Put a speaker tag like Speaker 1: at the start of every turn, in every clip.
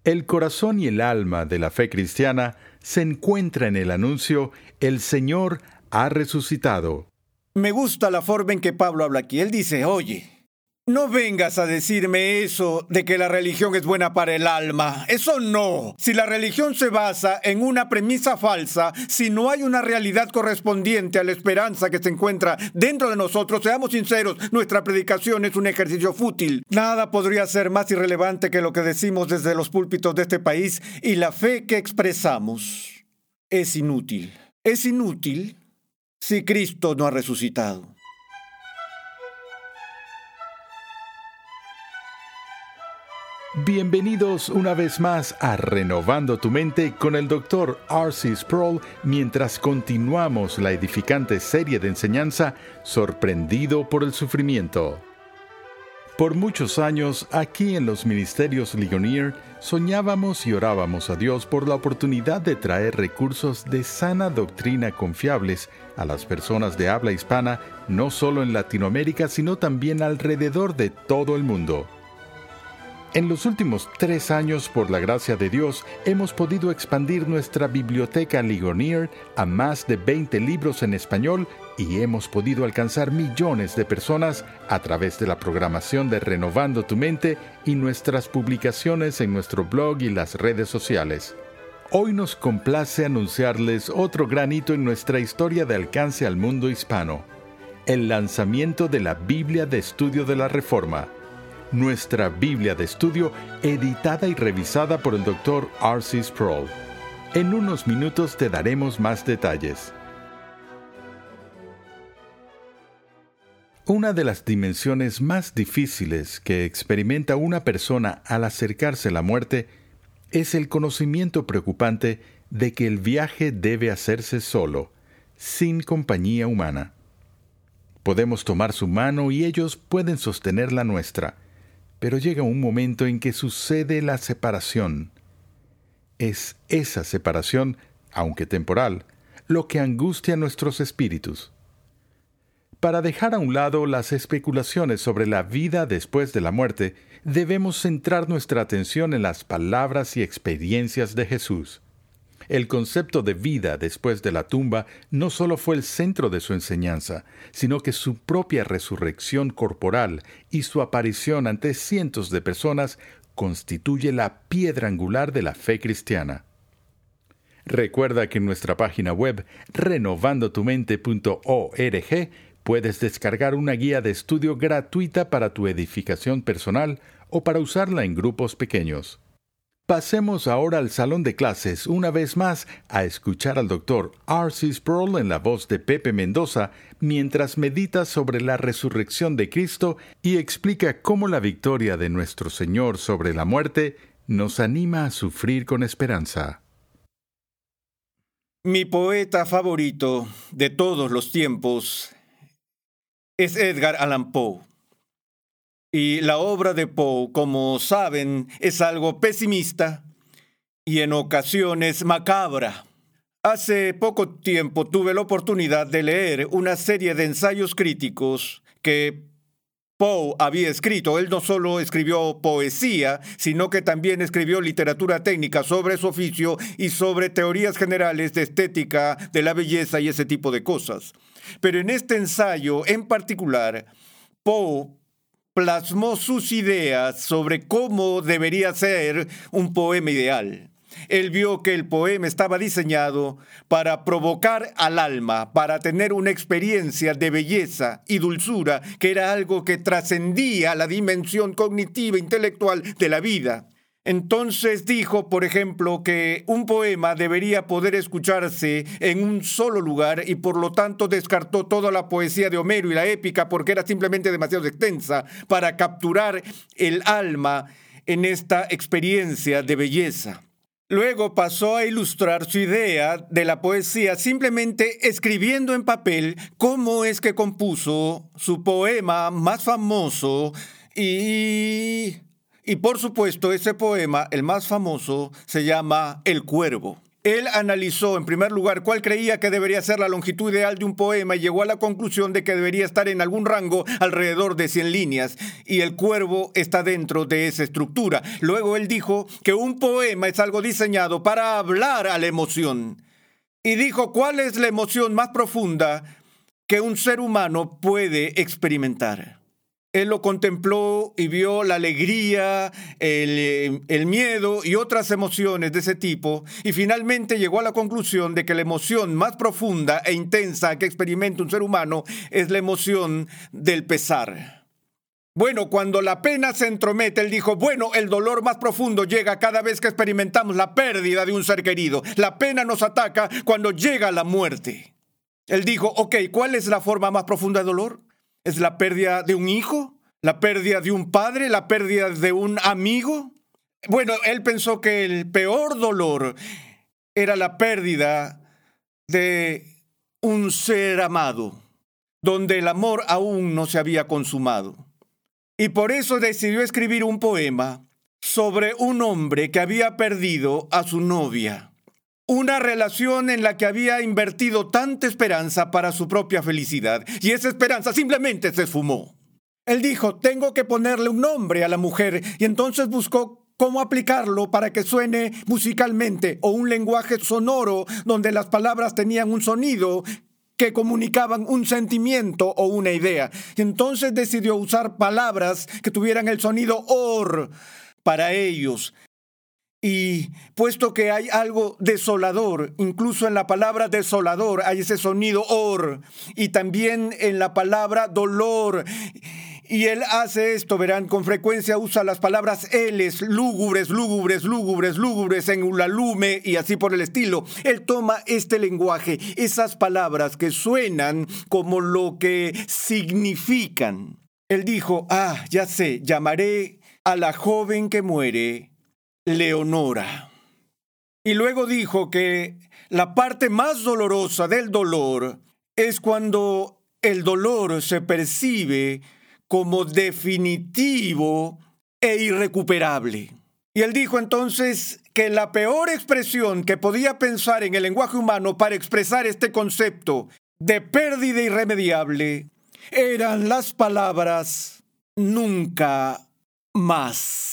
Speaker 1: El corazón y el alma de la fe cristiana se encuentra en el anuncio: el Señor ha resucitado.
Speaker 2: Me gusta la forma en que Pablo habla aquí. Él dice, oye, no vengas a decirme eso de que la religión es buena para el alma. Eso no. Si la religión se basa en una premisa falsa, si no hay una realidad correspondiente a la esperanza que se encuentra dentro de nosotros, seamos sinceros, nuestra predicación es un ejercicio fútil. Nada podría ser más irrelevante que lo que decimos desde los púlpitos de este país, y la fe que expresamos es inútil. Es inútil si Cristo no ha resucitado.
Speaker 1: Bienvenidos una vez más a Renovando tu Mente con el Dr. R.C. Sproul, mientras continuamos la edificante serie de enseñanza Sorprendido por el Sufrimiento. Por muchos años, aquí en los ministerios Ligonier, soñábamos y orábamos a Dios por la oportunidad de traer recursos de sana doctrina confiables a las personas de habla hispana, no solo en Latinoamérica, sino también alrededor de todo el mundo. En los últimos 3 años, por la gracia de Dios, hemos podido expandir nuestra biblioteca Ligonier a más de 20 libros en español y hemos podido alcanzar millones de personas a través de la programación de Renovando tu Mente y nuestras publicaciones en nuestro blog y las redes sociales. Hoy nos complace anunciarles otro gran hito en nuestra historia de alcance al mundo hispano: el lanzamiento de la Biblia de Estudio de la Reforma. Nuestra Biblia de estudio, editada y revisada por el Dr. R.C. Sproul. En unos minutos te daremos más detalles. Una de las dimensiones más difíciles que experimenta una persona al acercarse a la muerte es el conocimiento preocupante de que el viaje debe hacerse solo, sin compañía humana. Podemos tomar su mano y ellos pueden sostener la nuestra. Pero llega un momento en que sucede la separación. Es esa separación, aunque temporal, lo que angustia nuestros espíritus. Para dejar a un lado las especulaciones sobre la vida después de la muerte, debemos centrar nuestra atención en las palabras y experiencias de Jesús. El concepto de vida después de la tumba no solo fue el centro de su enseñanza, sino que su propia resurrección corporal y su aparición ante cientos de personas constituye la piedra angular de la fe cristiana. Recuerda que en nuestra página web renovandotumente.org puedes descargar una guía de estudio gratuita para tu edificación personal o para usarla en grupos pequeños. Pasemos ahora al salón de clases una vez más a escuchar al Dr. R.C. Sproul en la voz de Pepe Mendoza mientras medita sobre la resurrección de Cristo y explica cómo la victoria de nuestro Señor sobre la muerte nos anima a sufrir con esperanza.
Speaker 2: Mi poeta favorito de todos los tiempos es Edgar Allan Poe. Y la obra de Poe, como saben, es algo pesimista y en ocasiones macabra. Hace poco tiempo tuve la oportunidad de leer una serie de ensayos críticos que Poe había escrito. Él no solo escribió poesía, sino que también escribió literatura técnica sobre su oficio y sobre teorías generales de estética, de la belleza y ese tipo de cosas. Pero en este ensayo en particular, Poe plasmó sus ideas sobre cómo debería ser un poema ideal. Él vio que el poema estaba diseñado para provocar al alma, para tener una experiencia de belleza y dulzura, que era algo que trascendía la dimensión cognitiva e intelectual de la vida. Entonces dijo, por ejemplo, que un poema debería poder escucharse en un solo lugar y por lo tanto descartó toda la poesía de Homero y la épica porque era simplemente demasiado extensa para capturar el alma en esta experiencia de belleza. Luego pasó a ilustrar su idea de la poesía simplemente escribiendo en papel cómo es que compuso su poema más famoso y por supuesto ese poema, el más famoso, se llama El Cuervo. Él analizó, en primer lugar, cuál creía que debería ser la longitud ideal de un poema y llegó a la conclusión de que debería estar en algún rango alrededor de 100 líneas, y El Cuervo está dentro de esa estructura. Luego él dijo que un poema es algo diseñado para hablar a la emoción. Y dijo, ¿cuál es la emoción más profunda que un ser humano puede experimentar? Él lo contempló y vio la alegría, el miedo y otras emociones de ese tipo, y finalmente llegó a la conclusión de que la emoción más profunda e intensa que experimenta un ser humano es la emoción del pesar. Bueno, cuando la pena se entromete, él dijo, bueno, el dolor más profundo llega cada vez que experimentamos la pérdida de un ser querido. La pena nos ataca cuando llega la muerte. Él dijo, ok, ¿cuál es la forma más profunda de dolor? ¿Es la pérdida de un hijo? ¿La pérdida de un padre? ¿La pérdida de un amigo? Bueno, él pensó que el peor dolor era la pérdida de un ser amado, donde el amor aún no se había consumado. Y por eso decidió escribir un poema sobre un hombre que había perdido a su novia. Una relación en la que había invertido tanta esperanza para su propia felicidad. Y esa esperanza simplemente se esfumó. Él dijo, tengo que ponerle un nombre a la mujer. Y entonces buscó cómo aplicarlo para que suene musicalmente, o un lenguaje sonoro donde las palabras tenían un sonido que comunicaban un sentimiento o una idea. Y entonces decidió usar palabras que tuvieran el sonido or para ellos. Y puesto que hay algo desolador, incluso en la palabra desolador hay ese sonido or, y también en la palabra dolor. Y él hace esto, verán, con frecuencia usa las palabras eles, lúgubres, lúgubres, lúgubres, lúgubres, en ulalume y así por el estilo. Él toma este lenguaje, esas palabras que suenan como lo que significan. Él dijo, ya sé, llamaré a la joven que muere Leonora. Y luego dijo que la parte más dolorosa del dolor es cuando el dolor se percibe como definitivo e irrecuperable. Y él dijo entonces que la peor expresión que podía pensar en el lenguaje humano para expresar este concepto de pérdida irremediable eran las palabras nunca más.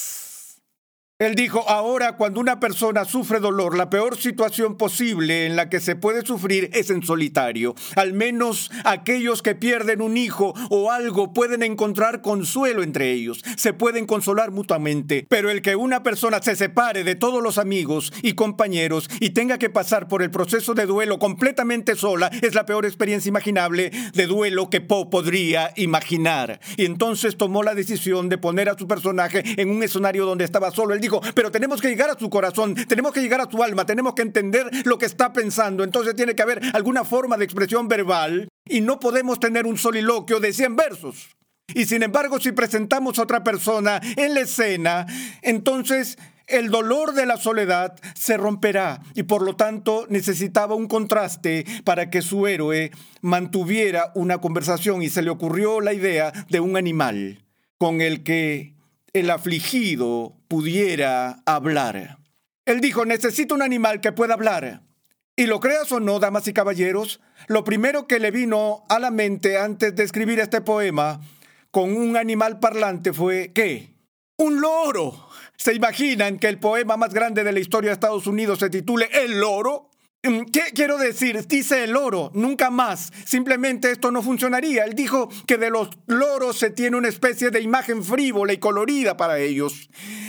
Speaker 2: Él dijo, ahora cuando una persona sufre dolor, la peor situación posible en la que se puede sufrir es en solitario. Al menos aquellos que pierden un hijo o algo pueden encontrar consuelo entre ellos. Se pueden consolar mutuamente. Pero el que una persona se separe de todos los amigos y compañeros y tenga que pasar por el proceso de duelo completamente sola es la peor experiencia imaginable de duelo que Poe podría imaginar. Y entonces tomó la decisión de poner a su personaje en un escenario donde estaba solo. Él dijo, pero tenemos que llegar a su corazón, tenemos que llegar a su alma, tenemos que entender lo que está pensando. Entonces tiene que haber alguna forma de expresión verbal y no podemos tener un soliloquio de 100 versos. Y sin embargo, si presentamos a otra persona en la escena, entonces el dolor de la soledad se romperá y por lo tanto necesitaba un contraste para que su héroe mantuviera una conversación, y se le ocurrió la idea de un animal con el que el afligido pudiera hablar. Él dijo, necesito un animal que pueda hablar. Y lo creas o no, damas y caballeros, lo primero que le vino a la mente antes de escribir este poema con un animal parlante fue, ¿qué? ¡Un loro! ¿Se imaginan que el poema más grande de la historia de Estados Unidos se titule El loro? ¿Qué quiero decir? Dice el loro, nunca más. Simplemente esto no funcionaría. Él dijo que de los loros se tiene una especie de imagen frívola y colorida para ellos.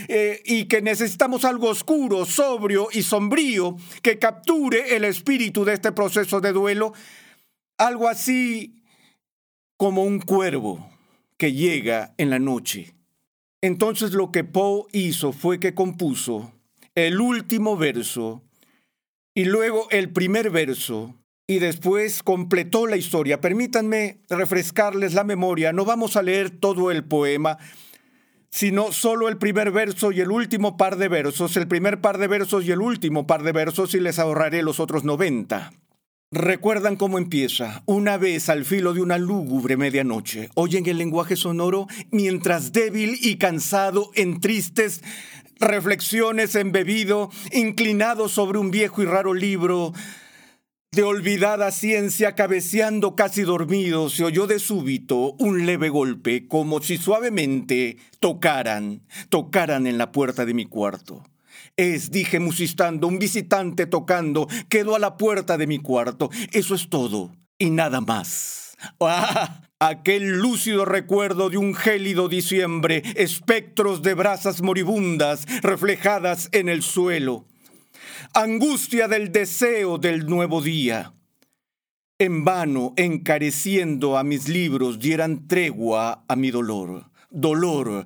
Speaker 2: Y que necesitamos algo oscuro, sobrio y sombrío que capture el espíritu de este proceso de duelo. Algo así como un cuervo que llega en la noche. Entonces lo que Poe hizo fue que compuso el último verso y luego el primer verso, y después completó la historia. Permítanme refrescarles la memoria. No vamos a leer todo el poema, sino solo el primer verso y el último par de versos, el primer par de versos y el último par de versos, y les ahorraré los otros 90. ¿Recuerdan cómo empieza? Una vez al filo de una lúgubre medianoche, oyen el lenguaje sonoro mientras débil y cansado en tristes reflexiones embebido, inclinado sobre un viejo y raro libro de olvidada ciencia, cabeceando casi dormido, se oyó de súbito un leve golpe, como si suavemente tocaran en la puerta de mi cuarto. Dije musitando, un visitante tocando, quedó a la puerta de mi cuarto. Eso es todo, y nada más. ¡Ah! Aquel lúcido recuerdo de un gélido diciembre, espectros de brasas moribundas reflejadas en el suelo. Angustia del deseo del nuevo día. En vano, encareciendo a mis libros, dieran tregua a mi dolor. Dolor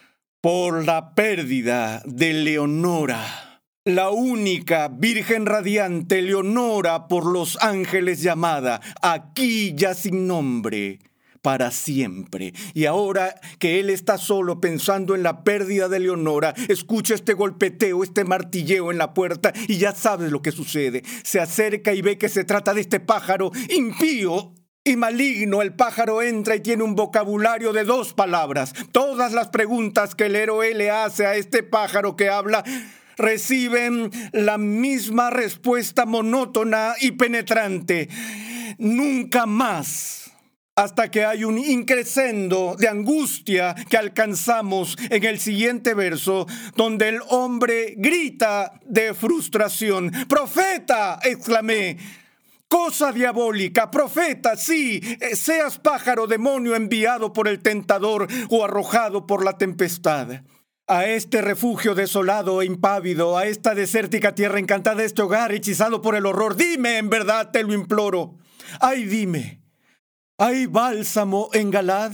Speaker 2: por la pérdida de Leonora. La única virgen radiante, Leonora por los ángeles llamada, aquí ya sin nombre, para siempre. Y ahora que él está solo pensando en la pérdida de Leonora, escucha este golpeteo, este martilleo en la puerta y ya sabes lo que sucede. Se acerca y ve que se trata de este pájaro impío y maligno. El pájaro entra y tiene un vocabulario de 2 palabras. Todas las preguntas que el héroe le hace a este pájaro que habla reciben la misma respuesta monótona y penetrante. Nunca más. Hasta que hay un increscendo de angustia que alcanzamos en el siguiente verso, donde el hombre grita de frustración. ¡Profeta!, exclamé. Cosa diabólica, profeta, sí, seas pájaro demonio enviado por el tentador o arrojado por la tempestad. A este refugio desolado e impávido, a esta desértica tierra encantada, este hogar hechizado por el horror, dime, en verdad te lo imploro. Ay, dime. ¿Hay bálsamo en Galad?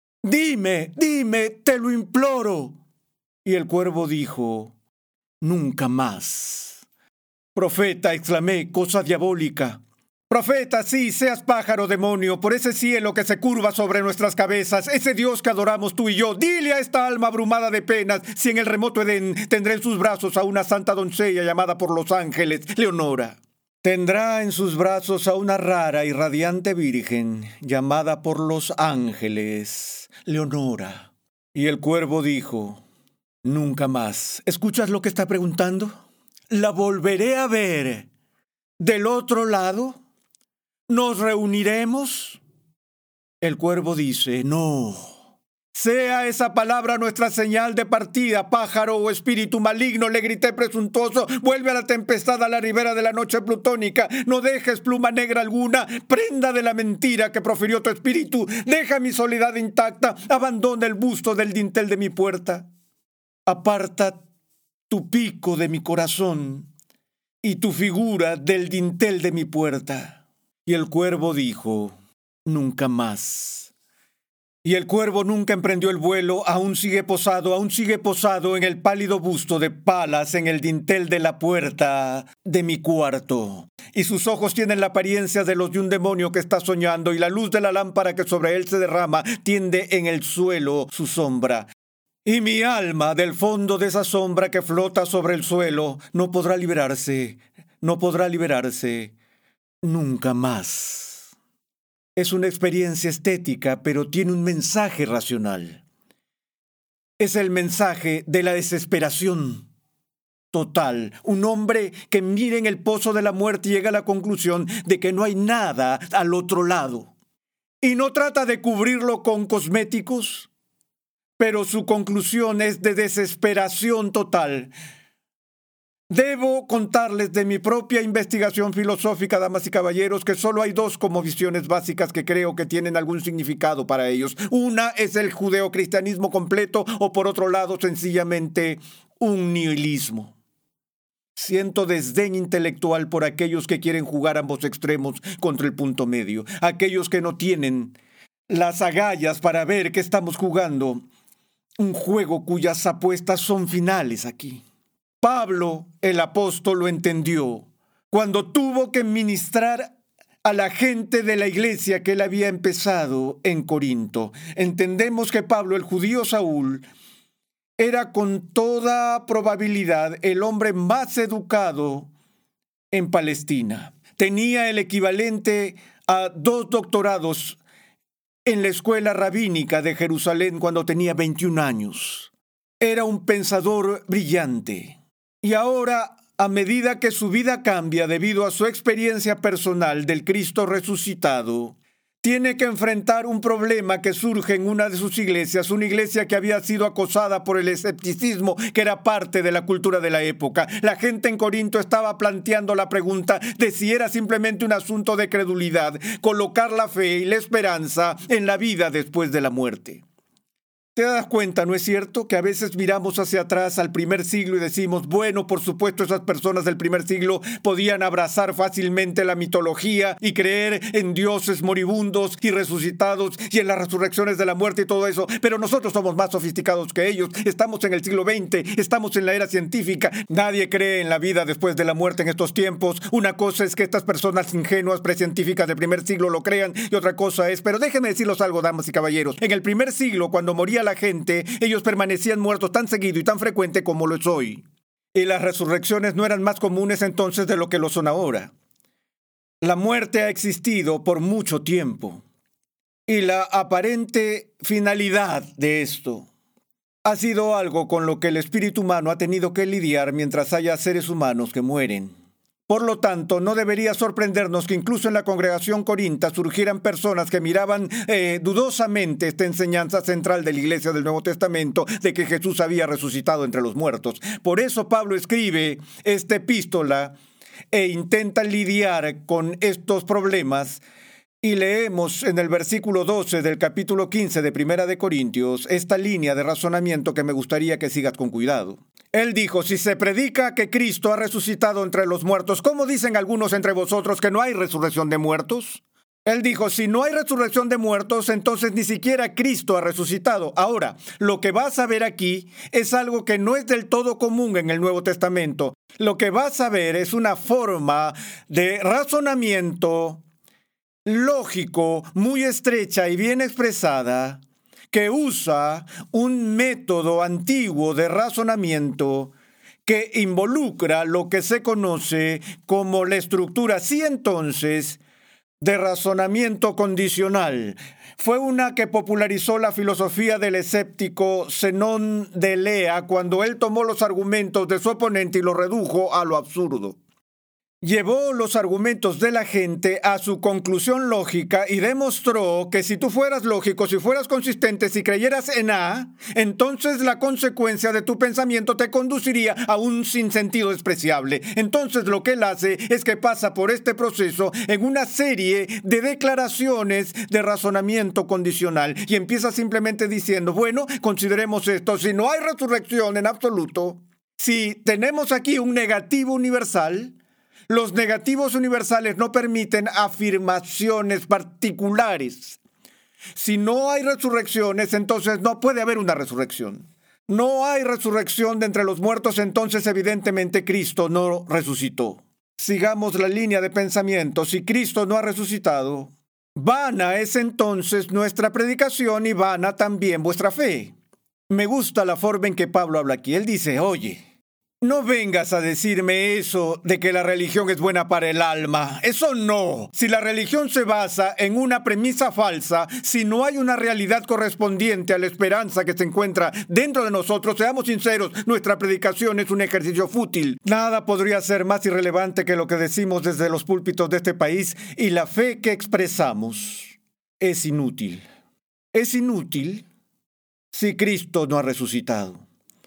Speaker 2: Dime, te lo imploro. Y el cuervo dijo, nunca más. Profeta, exclamé, cosa diabólica. Profeta, sí, seas pájaro demonio, por ese cielo que se curva sobre nuestras cabezas, ese Dios que adoramos tú y yo, dile a esta alma abrumada de penas si en el remoto Edén tendré en sus brazos a una santa doncella llamada por los ángeles, Leonora. Tendrá en sus brazos a una rara y radiante virgen llamada por los ángeles, Leonora. Y el cuervo dijo, nunca más. ¿Escuchas lo que está preguntando? ¿La volveré a ver del otro lado? ¿Nos reuniremos? El cuervo dice, no. Sea esa palabra nuestra señal de partida, pájaro o espíritu maligno, le grité presuntuoso. Vuelve a la tempestad, a la ribera de la noche plutónica. No dejes pluma negra alguna, prenda de la mentira que profirió tu espíritu. Deja mi soledad intacta, abandona el busto del dintel de mi puerta. Aparta tu pico de mi corazón y tu figura del dintel de mi puerta. Y el cuervo dijo, nunca más. Y el cuervo nunca emprendió el vuelo, aún sigue posado en el pálido busto de Palas en el dintel de la puerta de mi cuarto. Y sus ojos tienen la apariencia de los de un demonio que está soñando, y la luz de la lámpara que sobre él se derrama tiende en el suelo su sombra. Y mi alma, del fondo de esa sombra que flota sobre el suelo, no podrá liberarse nunca más. Es una experiencia estética, pero tiene un mensaje racional. Es el mensaje de la desesperación total. Un hombre que mira en el pozo de la muerte y llega a la conclusión de que no hay nada al otro lado. Y no trata de cubrirlo con cosméticos, pero su conclusión es de desesperación total. Debo contarles de mi propia investigación filosófica, damas y caballeros, que solo hay 2 visiones básicas que creo que tienen algún significado para ellos. Una es el judeocristianismo completo o, por otro lado, sencillamente un nihilismo. Siento desdén intelectual por aquellos que quieren jugar ambos extremos contra el punto medio. Aquellos que no tienen las agallas para ver que estamos jugando un juego cuyas apuestas son finales aquí. Pablo, el apóstol, lo entendió cuando tuvo que ministrar a la gente de la iglesia que él había empezado en Corinto. Entendemos que Pablo, el judío Saúl, era con toda probabilidad el hombre más educado en Palestina. Tenía el equivalente a 2 doctorados en la escuela rabínica de Jerusalén cuando tenía 21 años. Era un pensador brillante. Y ahora, a medida que su vida cambia debido a su experiencia personal del Cristo resucitado, tiene que enfrentar un problema que surge en una de sus iglesias, una iglesia que había sido acosada por el escepticismo, que era parte de la cultura de la época. La gente en Corinto estaba planteando la pregunta de si era simplemente un asunto de credulidad, colocar la fe y la esperanza en la vida después de la muerte. ¿Te das cuenta, no es cierto, que a veces miramos hacia atrás al primer siglo y decimos, bueno, por supuesto esas personas del primer siglo podían abrazar fácilmente la mitología y creer en dioses moribundos y resucitados y en las resurrecciones de la muerte y todo eso, pero nosotros somos más sofisticados que ellos, estamos en el siglo XX, estamos en la era científica, nadie cree en la vida después de la muerte en estos tiempos. Una cosa es que estas personas ingenuas, precientíficas del primer siglo lo crean y otra cosa es, pero déjenme decirles algo, damas y caballeros, en el primer siglo, cuando moría la gente, ellos permanecían muertos tan seguido y tan frecuente como lo es hoy. Y las resurrecciones no eran más comunes entonces de lo que lo son ahora. La muerte ha existido por mucho tiempo. Y la aparente finalidad de esto ha sido algo con lo que el espíritu humano ha tenido que lidiar mientras haya seres humanos que mueren. Por lo tanto, no debería sorprendernos que incluso en la congregación corinta surgieran personas que miraban dudosamente esta enseñanza central de la Iglesia del Nuevo Testamento de que Jesús había resucitado entre los muertos. Por eso Pablo escribe esta epístola e intenta lidiar con estos problemas. Y leemos en el versículo 12 del capítulo 15 de Primera de Corintios esta línea de razonamiento que me gustaría que sigas con cuidado. Él dijo, si se predica que Cristo ha resucitado entre los muertos, ¿cómo dicen algunos entre vosotros que no hay resurrección de muertos? Él dijo, si no hay resurrección de muertos, entonces ni siquiera Cristo ha resucitado. Ahora, lo que vas a ver aquí es algo que no es del todo común en el Nuevo Testamento. Lo que vas a ver es una forma de razonamiento lógico, muy estrecha y bien expresada, que usa un método antiguo de razonamiento que involucra lo que se conoce como la estructura, sí entonces, de razonamiento condicional. Fue una que popularizó la filosofía del escéptico Zenón de Elea cuando él tomó los argumentos de su oponente y los redujo a lo absurdo. Llevó los argumentos de la gente a su conclusión lógica y demostró que si tú fueras lógico, si fueras consistente, si creyeras en A, entonces la consecuencia de tu pensamiento te conduciría a un sinsentido despreciable. Entonces lo que él hace es que pasa por este proceso en una serie de declaraciones de razonamiento condicional y empieza simplemente diciendo, bueno, consideremos esto, si no hay resurrección en absoluto, si tenemos aquí un negativo universal, los negativos universales no permiten afirmaciones particulares. Si no hay resurrecciones, entonces no puede haber una resurrección. No hay resurrección de entre los muertos, entonces evidentemente Cristo no resucitó. Sigamos la línea de pensamiento. Si Cristo no ha resucitado, vana es entonces nuestra predicación y vana también vuestra fe. Me gusta la forma en que Pablo habla aquí. Él dice, oye, no vengas a decirme eso de que la religión es buena para el alma. Eso no. Si la religión se basa en una premisa falsa, si no hay una realidad correspondiente a la esperanza que se encuentra dentro de nosotros, seamos sinceros, nuestra predicación es un ejercicio fútil. Nada podría ser más irrelevante que lo que decimos desde los púlpitos de este país y la fe que expresamos es inútil. Es inútil si Cristo no ha resucitado.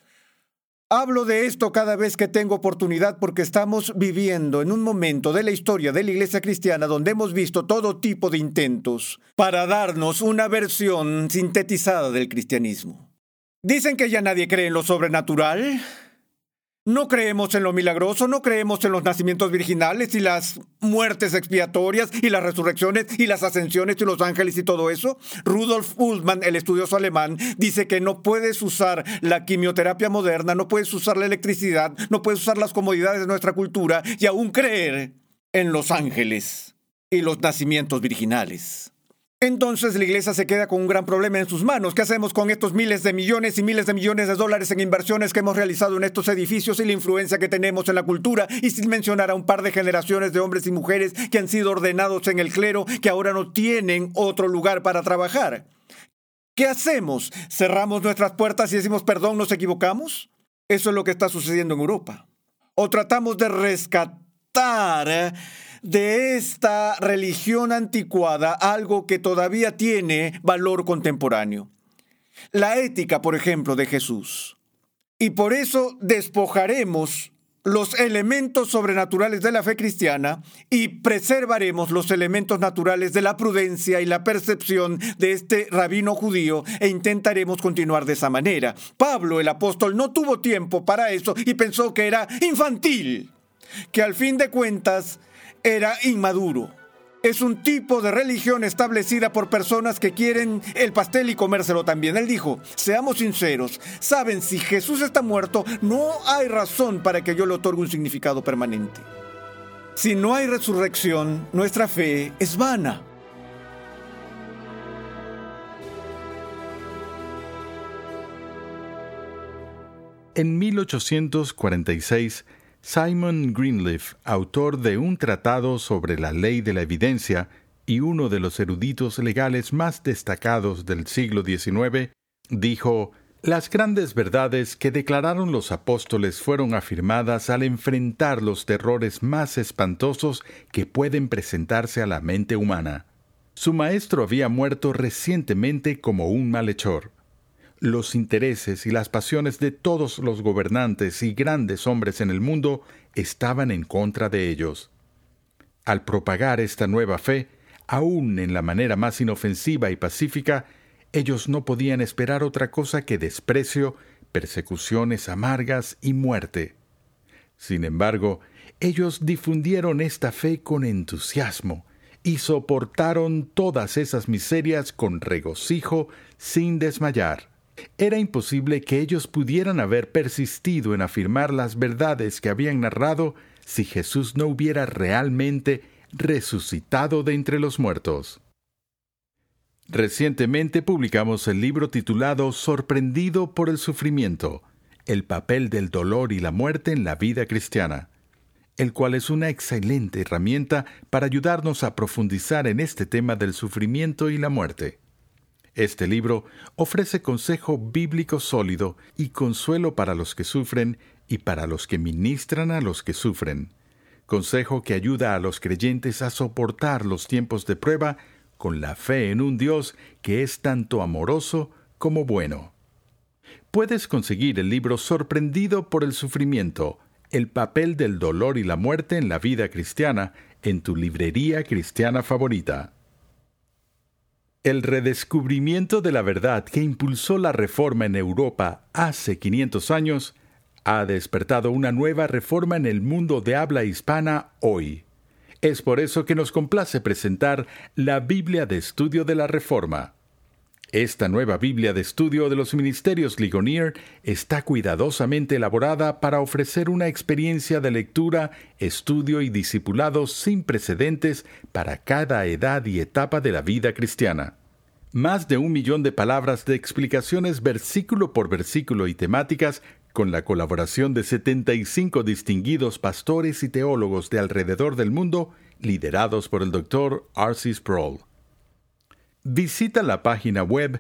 Speaker 2: Hablo de esto cada vez que tengo oportunidad porque estamos viviendo en un momento de la historia de la Iglesia cristiana donde hemos visto todo tipo de intentos para darnos una versión sintetizada del cristianismo. Dicen que ya nadie cree en lo sobrenatural. No creemos en lo milagroso, no creemos en los nacimientos virginales y las muertes expiatorias y las resurrecciones y las ascensiones y los ángeles y todo eso. Rudolf Bultmann, el estudioso alemán, dice que no puedes usar la quimioterapia moderna, no puedes usar la electricidad, no puedes usar las comodidades de nuestra cultura y aún creer en los ángeles y los nacimientos virginales. Entonces la iglesia se queda con un gran problema en sus manos. ¿Qué hacemos con estos miles de millones y miles de millones de dólares en inversiones que hemos realizado en estos edificios y la influencia que tenemos en la cultura? Y sin mencionar a un par de generaciones de hombres y mujeres que han sido ordenados en el clero, que ahora no tienen otro lugar para trabajar. ¿Qué hacemos? ¿Cerramos nuestras puertas y decimos perdón, nos equivocamos? Eso es lo que está sucediendo en Europa. O tratamos de rescatar de esta religión anticuada algo que todavía tiene valor contemporáneo. La ética, por ejemplo, de Jesús. Y por eso despojaremos los elementos sobrenaturales de la fe cristiana y preservaremos los elementos naturales de la prudencia y la percepción de este rabino judío e intentaremos continuar de esa manera. Pablo, el apóstol, no tuvo tiempo para eso y pensó que era infantil, que al fin de cuentas era inmaduro. Es un tipo de religión establecida por personas que quieren el pastel y comérselo también. Él dijo, seamos sinceros, saben, si Jesús está muerto, no hay razón para que yo le otorgue un significado permanente. Si no hay resurrección, nuestra fe es vana.
Speaker 1: En 1846, Simon Greenleaf, autor de un tratado sobre la ley de la evidencia y uno de los eruditos legales más destacados del siglo XIX, dijo: «Las grandes verdades que declararon los apóstoles fueron afirmadas al enfrentar los terrores más espantosos que pueden presentarse a la mente humana. Su maestro había muerto recientemente como un malhechor. Los intereses y las pasiones de todos los gobernantes y grandes hombres en el mundo estaban en contra de ellos. Al propagar esta nueva fe, aún en la manera más inofensiva y pacífica, ellos no podían esperar otra cosa que desprecio, persecuciones amargas y muerte. Sin embargo, ellos difundieron esta fe con entusiasmo y soportaron todas esas miserias con regocijo sin desmayar. Era imposible que ellos pudieran haber persistido en afirmar las verdades que habían narrado si Jesús no hubiera realmente resucitado de entre los muertos». Recientemente publicamos el libro titulado Sorprendido por el sufrimiento, el papel del dolor y la muerte en la vida cristiana, el cual es una excelente herramienta para ayudarnos a profundizar en este tema del sufrimiento y la muerte. Este libro ofrece consejo bíblico sólido y consuelo para los que sufren y para los que ministran a los que sufren. Consejo que ayuda a los creyentes a soportar los tiempos de prueba con la fe en un Dios que es tanto amoroso como bueno. Puedes conseguir el libro Sorprendido por el sufrimiento, el papel del dolor y la muerte en la vida cristiana, en tu librería cristiana favorita. El redescubrimiento de la verdad que impulsó la Reforma en Europa hace 500 años ha despertado una nueva reforma en el mundo de habla hispana hoy. Es por eso que nos complace presentar la Biblia de Estudio de la Reforma. Esta nueva Biblia de Estudio de los Ministerios Ligonier está cuidadosamente elaborada para ofrecer una experiencia de lectura, estudio y discipulado sin precedentes para cada edad y etapa de la vida cristiana. Más de 1 millón de palabras de explicaciones versículo por versículo y temáticas, con la colaboración de 75 distinguidos pastores y teólogos de alrededor del mundo, liderados por el Dr. R.C. Sproul. Visita la página web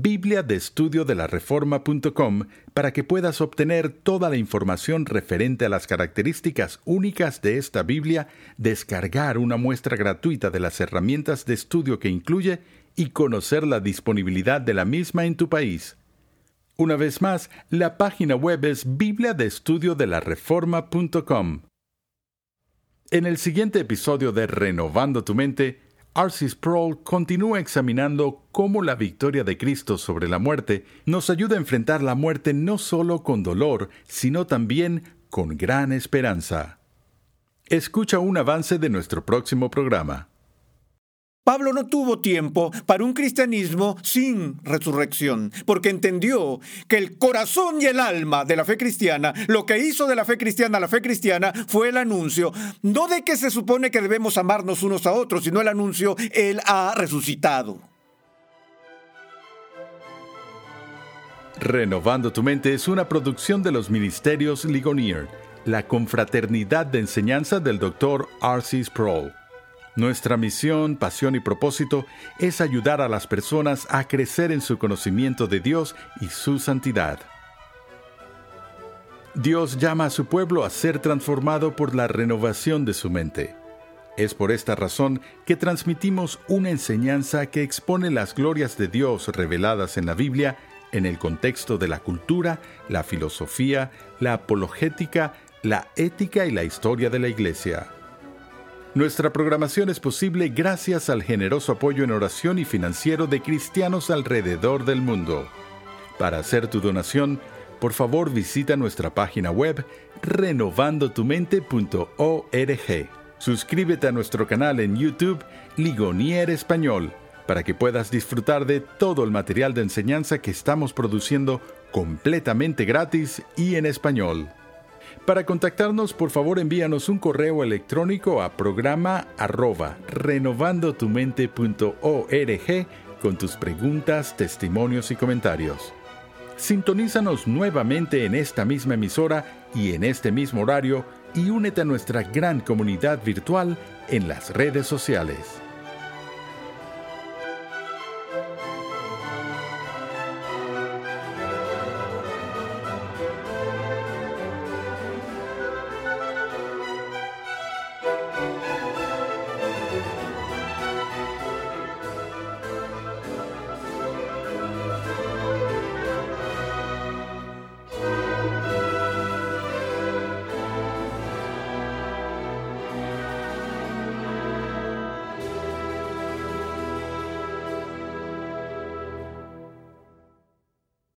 Speaker 1: bibliadeestudiodelareforma.com para que puedas obtener toda la información referente a las características únicas de esta Biblia, descargar una muestra gratuita de las herramientas de estudio que incluye y conocer la disponibilidad de la misma en tu país. Una vez más, la página web es bibliadeestudiodelareforma.com. En el siguiente episodio de Renovando tu Mente, R.C. Sproul continúa examinando cómo la victoria de Cristo sobre la muerte nos ayuda a enfrentar la muerte no solo con dolor, sino también con gran esperanza. Escucha un avance de nuestro próximo programa.
Speaker 2: Pablo no tuvo tiempo para un cristianismo sin resurrección, porque entendió que el corazón y el alma de la fe cristiana, lo que hizo de la fe cristiana a la fe cristiana, fue el anuncio, no de que se supone que debemos amarnos unos a otros, sino el anuncio, Él ha resucitado.
Speaker 1: Renovando tu Mente es una producción de los Ministerios Ligonier, la confraternidad de enseñanza del Dr. R.C. Sproul. Nuestra misión, pasión y propósito es ayudar a las personas a crecer en su conocimiento de Dios y su santidad. Dios llama a su pueblo a ser transformado por la renovación de su mente. Es por esta razón que transmitimos una enseñanza que expone las glorias de Dios reveladas en la Biblia en el contexto de la cultura, la filosofía, la apologética, la ética y la historia de la Iglesia. Nuestra programación es posible gracias al generoso apoyo en oración y financiero de cristianos alrededor del mundo. Para hacer tu donación, por favor visita nuestra página web renovandotumente.org. Suscríbete a nuestro canal en YouTube Ligonier Español para que puedas disfrutar de todo el material de enseñanza que estamos produciendo completamente gratis y en español. Para contactarnos, por favor envíanos un correo electrónico a programa@renovandotumente.org con tus preguntas, testimonios y comentarios. Sintonízanos nuevamente en esta misma emisora y en este mismo horario y únete a nuestra gran comunidad virtual en las redes sociales.